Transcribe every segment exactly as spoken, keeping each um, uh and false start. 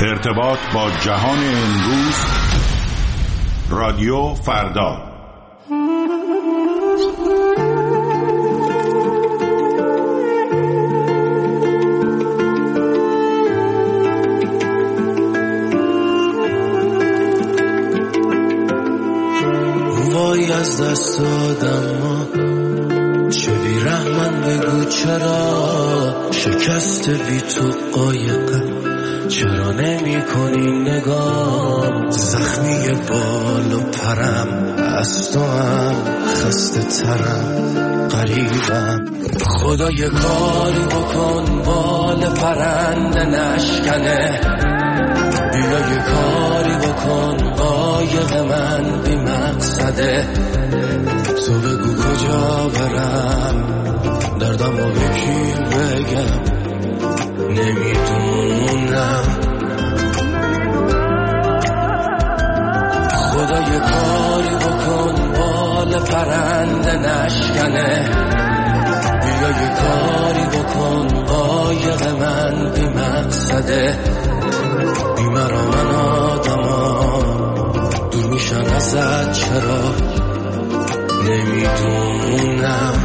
ارتباط با جهان امروز، رادیو فردا. وای از دست دادم ما، چه بی رحمن بگو چرا شکست بی تو قایقم، چرا نمی کنی نگاه زخمی بال و پرم، از تو هم خسته ترم غریبم. خدا یه کاری بکن بال پرنده نشکنه، بیا یه کاری بکن قایق من بی مقصده. تو بگو کجا برم دردم رو به کی بگم، نمیدونم. خدا یه کاری بکن بال پرنده نشکنه، بیا یه کاری بکن قایق من بی مقصده. بی مرا من آدما دور میشن ازت، چرا نمیدونم.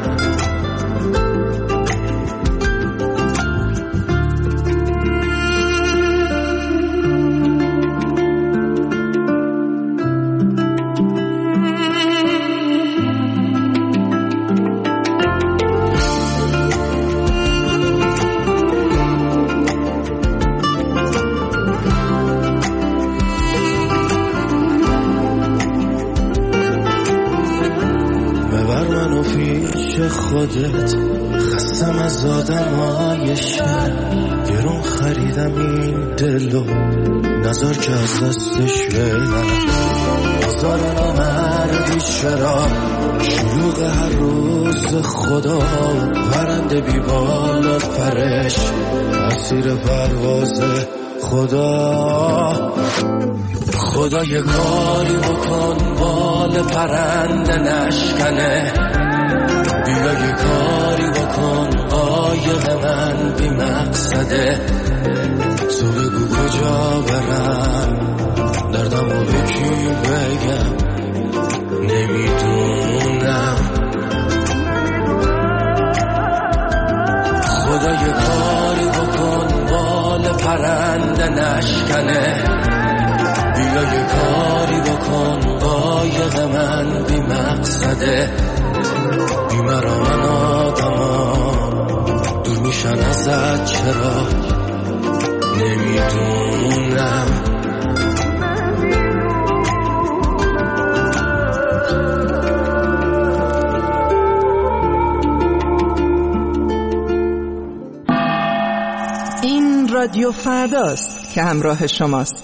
خودت خستم از آدمای شهر، گرون خریدم این دلو نظر که از دستش برم. هزار نامردی چرا شلوغ هر روز خدا، پرنده بی بال و پرش اسیر پرواز خدا. خدا یه کاری بکن بال پرنده نشکنه، بیا یه کاری بکن قایق من بی مقصده. تو بگو کجا برم دردم رو به کی بگم، نمیدونم. خدا یه کاری بکن بال پرنده نشکنه، بیا یه کاری بکن قایق من بی مقصده. بی مرا من آدما دور میشن ازت، چرا نمیدونم. این رادیو فرداست که همراه شماست.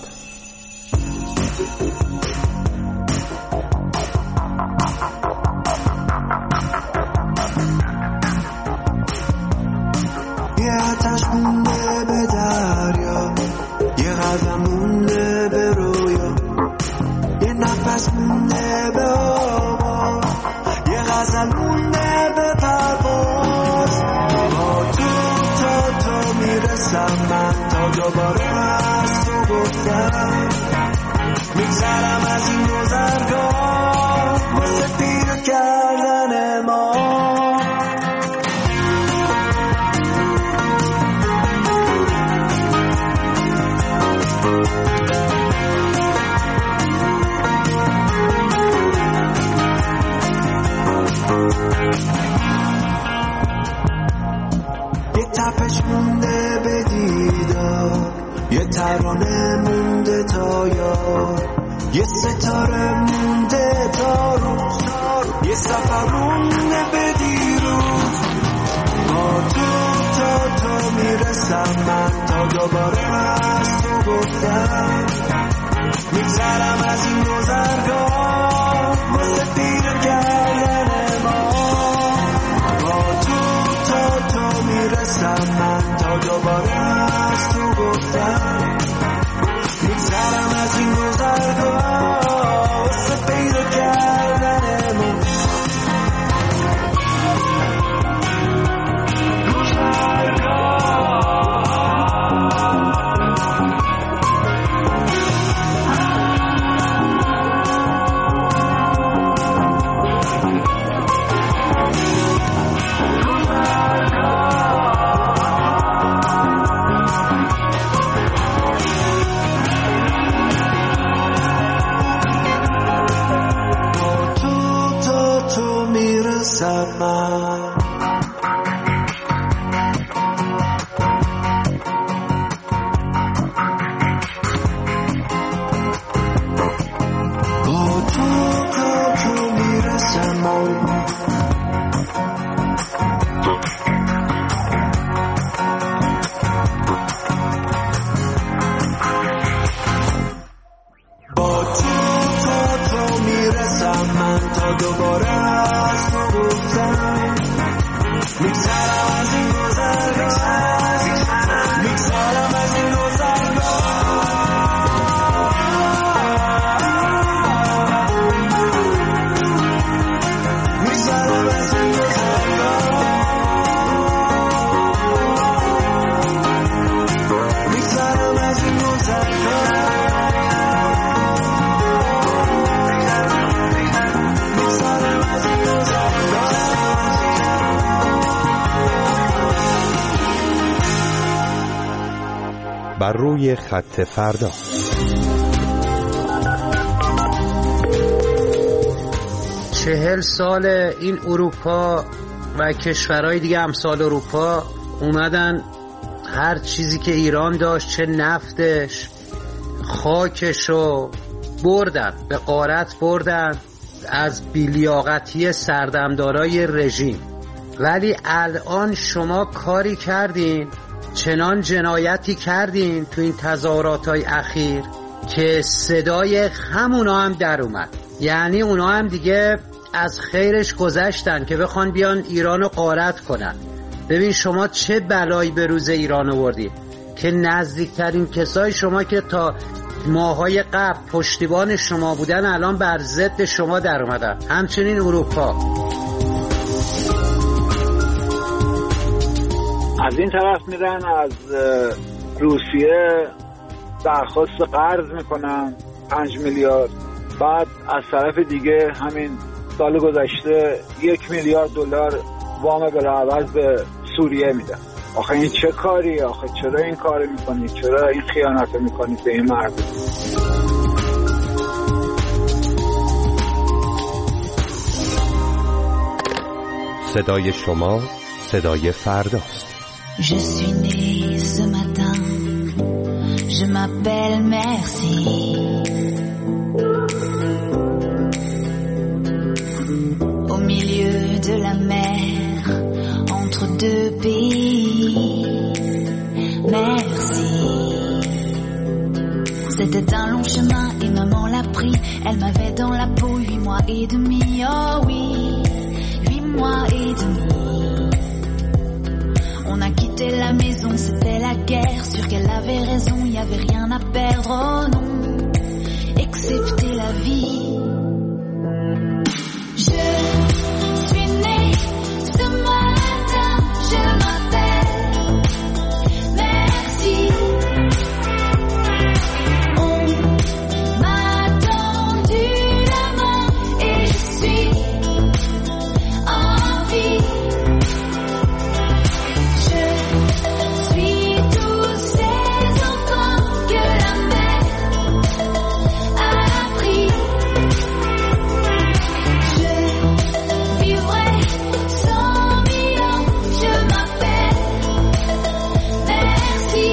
یه ستاره مونده تا روز، یه سفر مونده به دیروز. با تو تا تو میرسم من، تا دوباره از تو گفتم میگذرم از این گذرگاه واسه پیر کردن ما. با تو تا تو میرسم من، تا دوباره از تو گفتم میگذرم از این گذرگاه واسه پیدا کردن ما. گذرگاه بر روی خط فردا. چهل سال این اروپا و کشورهای دیگه امثال اروپا اومدن هر چیزی که ایران داشت، چه نفتش، خاکشو بردن، به غارت بردن از بیلیاقتی سردمدارای رژیم. ولی الان شما کاری کردین، چنان جنایتی کردین تو این تظاهرات‌های اخیر که صدای همونا هم در اومد. یعنی اونا هم دیگه از خیرش گذشتن که بخوان بیان ایرانو غارت کنن. ببین شما چه بلایی به روز ایران آوردید که نزدیکترین کسای شما که تا ماهای قبل پشتیبان شما بودن الان بر ضد شما در اومدن. همچنین اروپا. از این طرف میرن از روسیه درخواست قرض میکنن پنج میلیارد، بعد از طرف دیگه همین سال گذشته یک میلیارد دلار وام بلاعوض به سوریه میدن. آخه این چه کاری؟ آخه چرا این کار میکنی؟ چرا این خیانت میکنی به این مردم؟ صدای شما صدای فرداست. Je suis né ce matin, je m'appelle Merci. Au milieu de la mer, entre deux pays, merci. C'était un long chemin et maman l'a pris. Elle m'avait dans la peau huit mois et demi, oh oui, huit mois et demi. On a quitté la maison, c'était la guerre. Sûr qu'elle avait raison, y avait rien à perdre, oh non, excepté la vie. Je suis née ce matin, je m'appelle Merci. On m'a tendu la main et je suis en vie. Je suis tous ces enfants que la mer a pris. Je vivrai cent mille ans, je m'appelle Merci.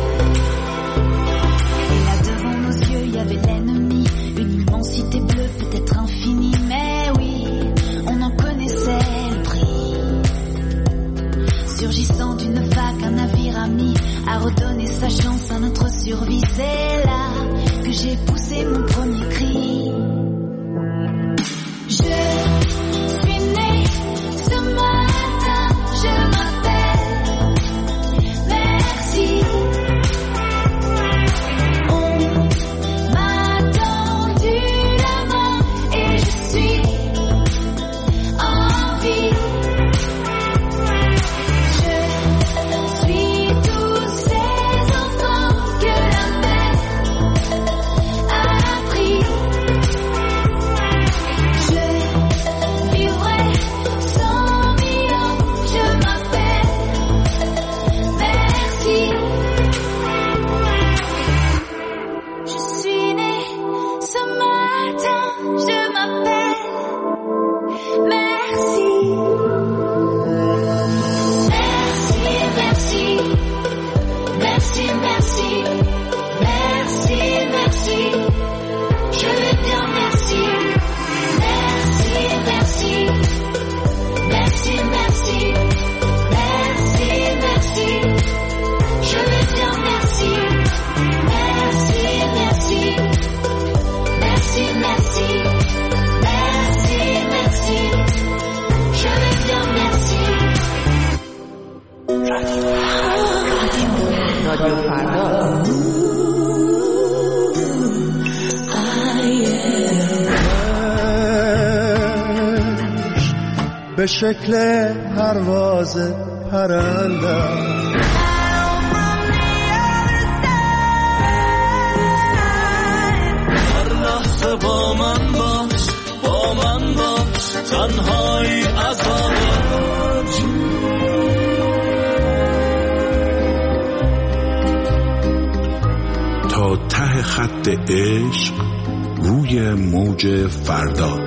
Et là devant nos yeux, il y avait l'ennemi, une immensité bleue, peut-être infinie, mais oui, on en connaissait le prix. Surgissant d'une vague, un navire ami a redonné sa chance à notre survie. C'est là que j'ai poussé mon premier cri. Je suis née ce matin, je m'appelle Merci. On m'a tendu la main et je suis en vie. Je suis tous ces enfants que la mer a pris. Je vivrai cent mille ans, je m'appelle Merci. Je suis née ce matin, je m'appelle Merci. Merci, merci, merci, merci, merci, merci. Je vais bien, merci. Merci, merci, merci, merci, merci, merci. Je vais bien, merci. Merci, merci, merci, merci, merci, merci. Je vais bien, merci. رادیو فردا. به شکل پرواز پرنده هر لحظه با من باش، با من باش، تنهایی عذابه. تا ته خط عشق روی موج فردا.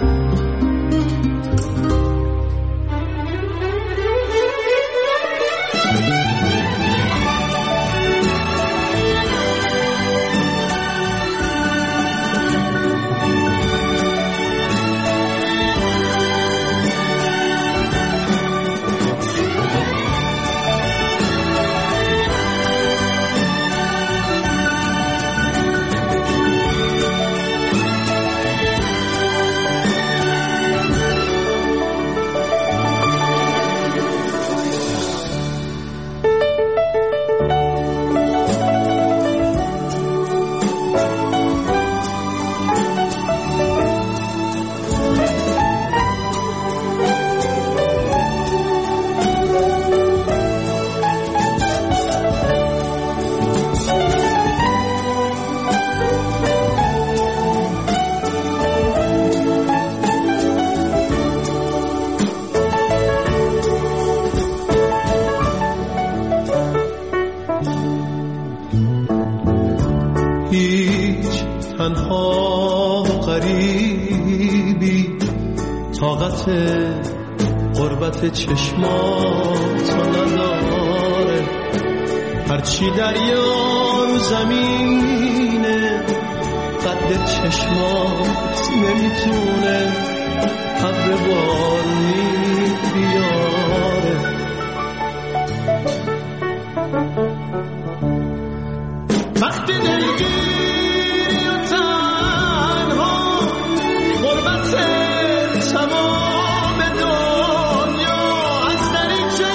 هیچ تنها غریبی طاقت غربت چشماتو نداره، هرچی دریا رو زمینه قد چشمات نمیتونه ابر بارونی بیاره. وقتی دلگیری و تنها غربت تمام دنیا از دریچه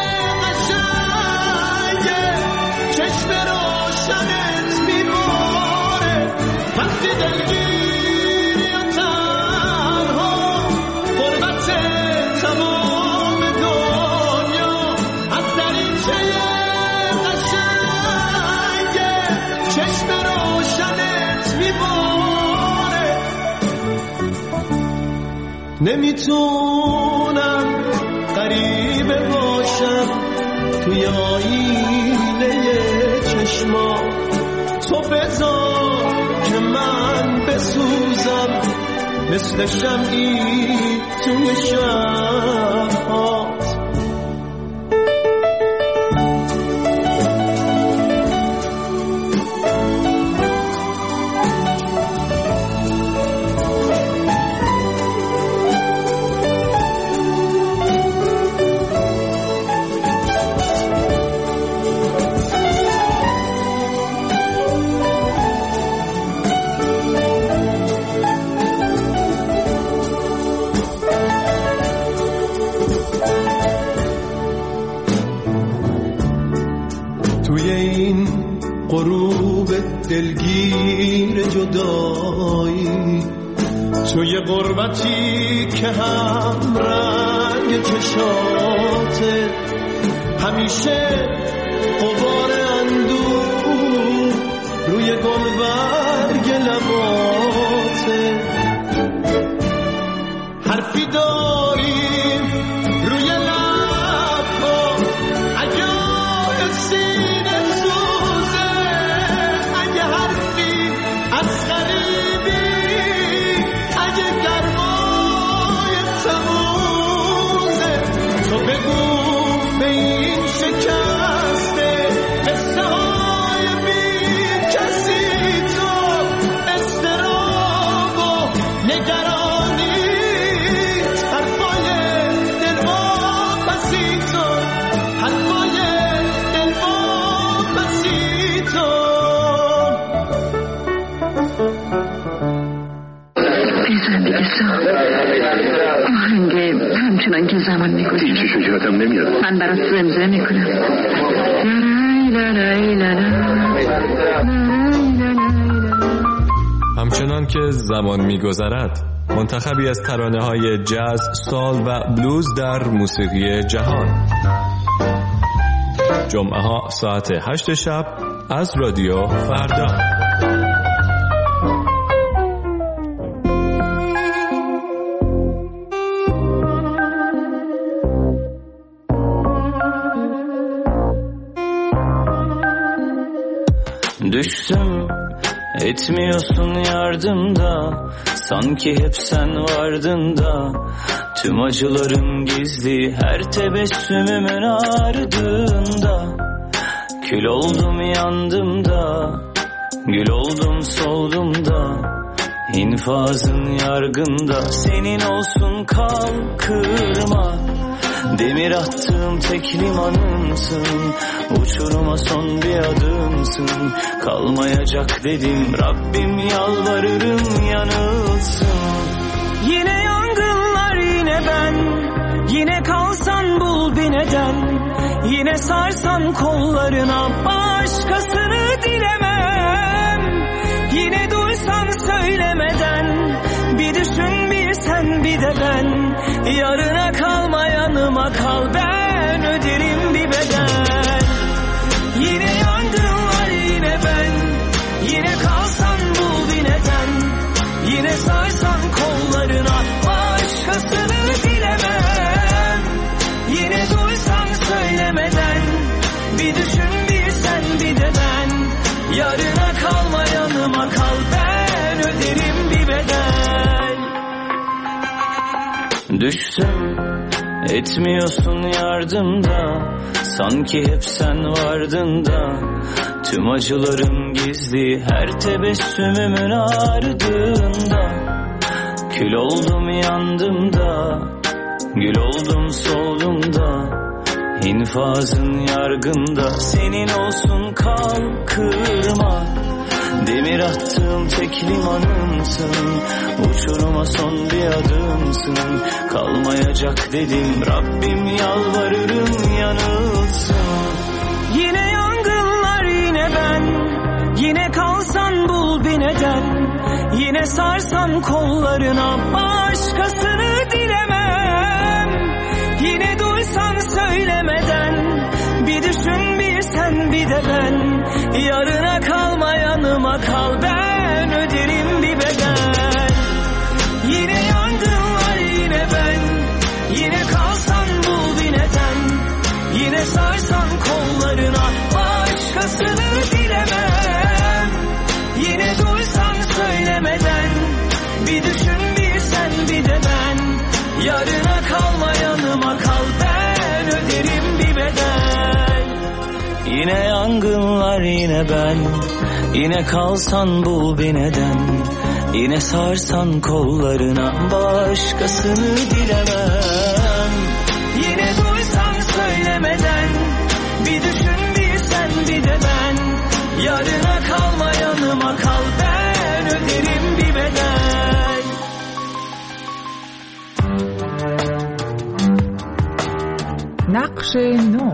قشنگه چشم روشنت میباره. وقتی دلگیری و تنها غربت تمام دنیا از دریچه چشم روشنت میباره. نمیتونم غریبه باشم توی آینه چشما، تو بذار که من بسوزم مثل شمعی توی شب‌هات. توی این غروب دلگیر جدایی، توی غربتی که هم رنگ چشاته، همیشه غبار اندوه روی گلبرگ لباته. حرفی داریم روی لبها اگه سینه سوزه، اگه حرفی از غریبی، اگه گرمای تموزه، تو بگو به این شکسته قصه های بی کسی، تو اضطراب و نگرانی حرفای دلواپسی، تو حرفای بزن دیگه سا آهنگه همچنان که زمان میگذره هیچی شکرتم نمیاد. من برات زمزمه میکنم. همچنان که زمان میگذرد، منتخبی از ترانه های جاز، سال و بلوز در موسیقی جهان. جمعه ها ساعت هشت شب از رادیو فردا. Düştüm, etmiyorsun yardımda, sanki hep sen vardın da. Tüm acılarım gizli, her tebessümümün ardında. Kül oldum yandım da, gül oldum soldum da. İnfazın yargında, senin olsun kal kırma. Demir attığım tek limanımsın, uçuruma son bir adımsın. Kalmayacak dedim, Rabbim yalvarırım yanılsın. Yine yangınlar yine ben, yine kalsan bul bir neden. Yine sarsan kollarına, başkasını dilemem. Yine duysan söylemeden, bir düşün bir sen bir de ben. Yarına kalma yanıma kal, ben öderim bir bedel. Yine yangın var yine ben, yine kalsan bul bir neden. Yine sarsan kollarına, başkasını dilemem. Yine duysan söylemeden, bir düşün bir sen bir de ben. Yarına kalma yanıma kal, ben öderim bir bedel. Düştüm, etmiyorsun yardımda, sanki hep sen vardın da. Tüm acılarım gizli, her tebessümümün ardında. Kül oldum yandım da, gül oldum soldum da. İnfazın yargında, senin olsun kal kırma. Demir attığım tek limanımsın, uçuruma son bir adımsın. Kalmayacak dedim, Rabbim yalvarırım yanılsın. Yine yangınlar yine ben, yine kalsan bul bir neden. Yine sarsan kollarına, başkasını dilemem. Yine duysan söylemeden, bir düşün bir sen bir de ben. Yarına kalma yanıma kal, ben öderim bir bedel. Yine yangın var yine ben, yine kalsan bul bir neden. Yine sarsan kollarına, başkasını dilemem. Yine duysan söylemeden, bir düşün bir sen bir de ben. Yarına kalma yanıma kal, ben öderim bir bedel. Yine yangınlar yine ben, yine kalsan bul bir neden. Yine sarsan kollarına, başkasını dilemem. Yine duysan söylemeden, bir düşün bir sen bir de ben. Yarına kalma yanıma kal, ben öderim bir bedel. نقش نو.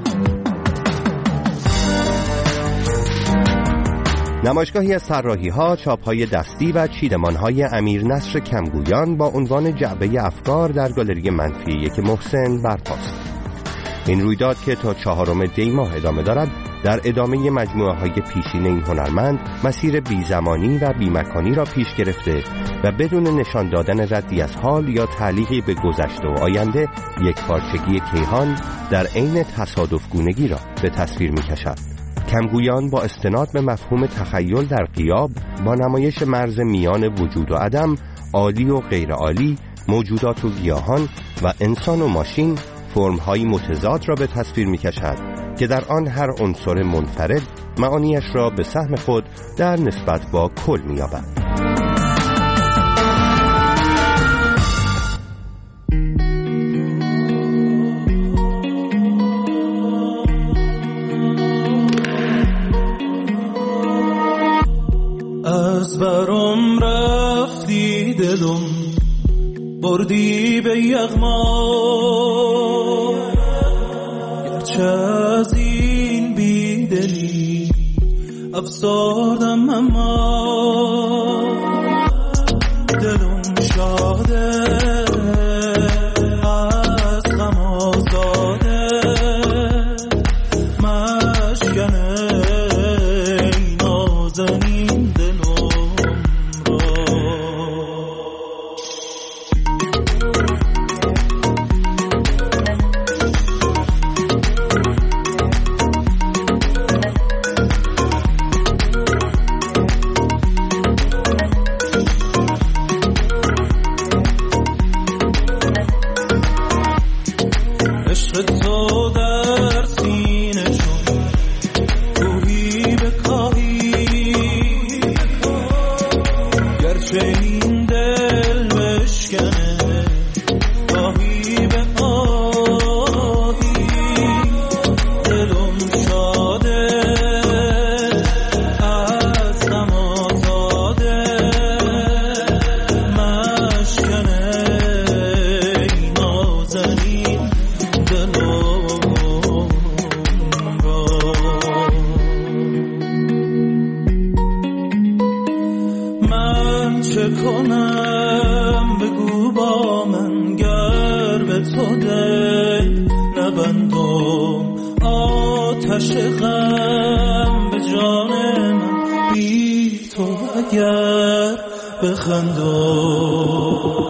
نمایشگاهی از طراحی‌ها، چاپ‌های دستی و چیدمان‌های امیر نصر کمگویان با عنوان جعبه افکار در گالری منفی یک محسن برپاست. این رویداد که تا چهارم دی ماه ادامه دارد، در ادامه مجموعه‌های پیشین این هنرمند مسیر بی‌زمانی و بی‌مکانی را پیش گرفته و بدون نشان دادن ردی از حال یا تعلیقی به گذشته و آینده، یک پارچگی کیهان در عین تصادفگونگی را به تصویر می‌کشد. کمگویان با استناد به مفهوم تخیل در غیاب، با نمایش مرز میان وجود و عدم، عالی و غیر عالی، موجودات و گیاهان و انسان و ماشین، فرم‌های متضاد را به تصویر می‌کشد که در آن هر عنصر منفرد معانیش را به سهم خود در نسبت با کل می‌یابد. از برام رفتی دلم بردی به یغما، گرچه از این بیدلی افسردم اما دلم شاده از غم آزاده مشکنه ای نازنین کنم بگو با من گر به تو دل نبندم آتش غم به جان من بی تو اگر بخندم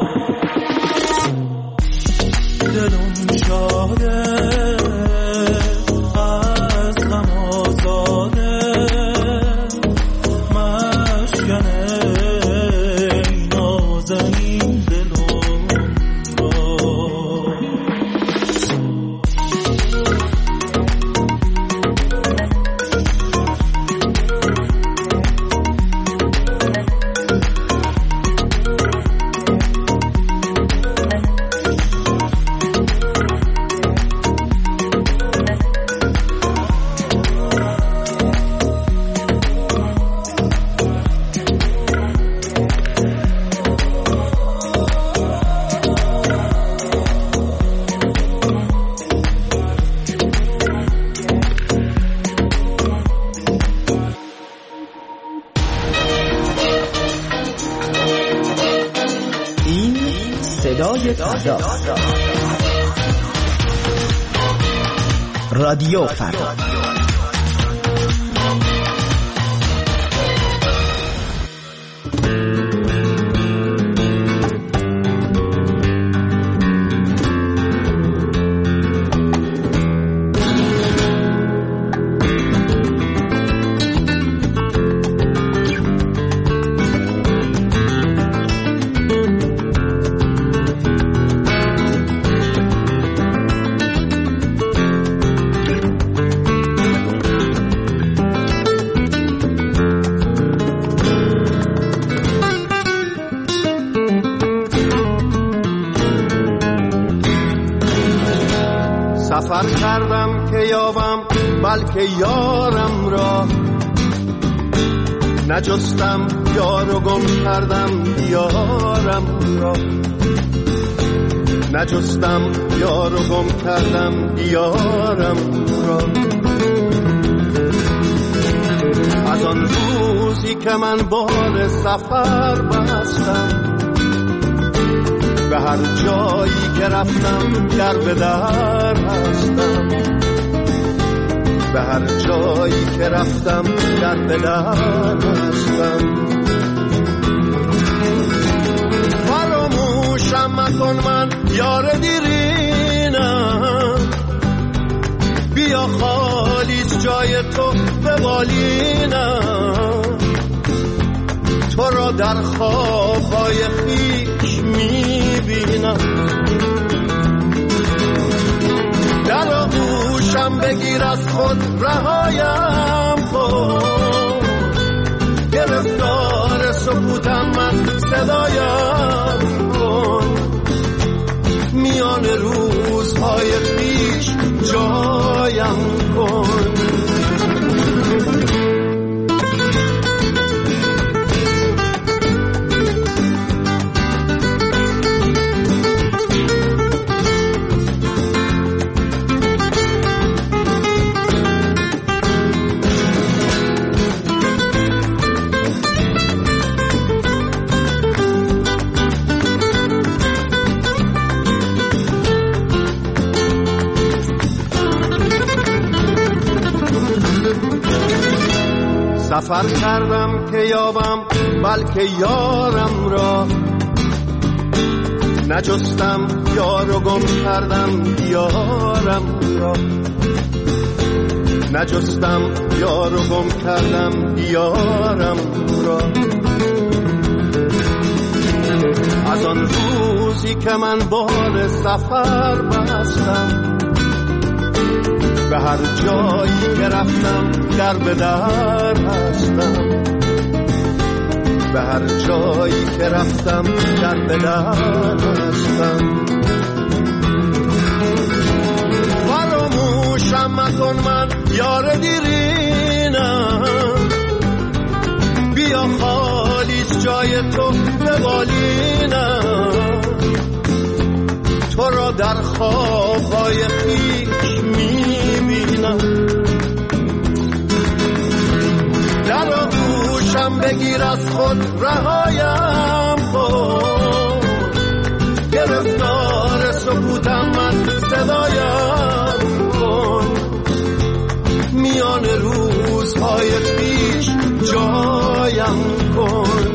دلم شاده از غم آزاده مشکنه نازنین دلم را رادیو فردا. سفر کردم که یابم بلکه یارم را، نجستم یار و گم کردم دیارم را، نجستم یار و گم کردم دیارم را. از آن روزی که من بار سفر بستم، به هر جایی که رفتم در به در هستم، به هر جایی که رفتم در به در هستم. فراموشم مکن من یار دیرینم، بیا خالیست جای تو به بالینم، تو را در خوابهای خویش میبینم. در آغوشم بگیر از خود رهایم کن، گرفتار سکوتم من صدایم کن، میان روزهای خویش جایم کن. سفر کردم که یابم بلکه یارم را، نجستم یار و گم کردم دیارم را، نجستم یار و گم کردم دیارم را. از آن روزی که من بار سفر بستم، به هر جایی که رفتم در به در هستم، به هر جایی که رفتم در به در هستم. فراموشم مکن من یار دیرینم، بیا خالیست جای تو به بالینم، تو را در خوابهای خویش میبینم. در آغوشم دستم بگیر از خود رهایم کن، گرفتار سکوتم من صدایم کن، میان روزهای پیش جایم کن.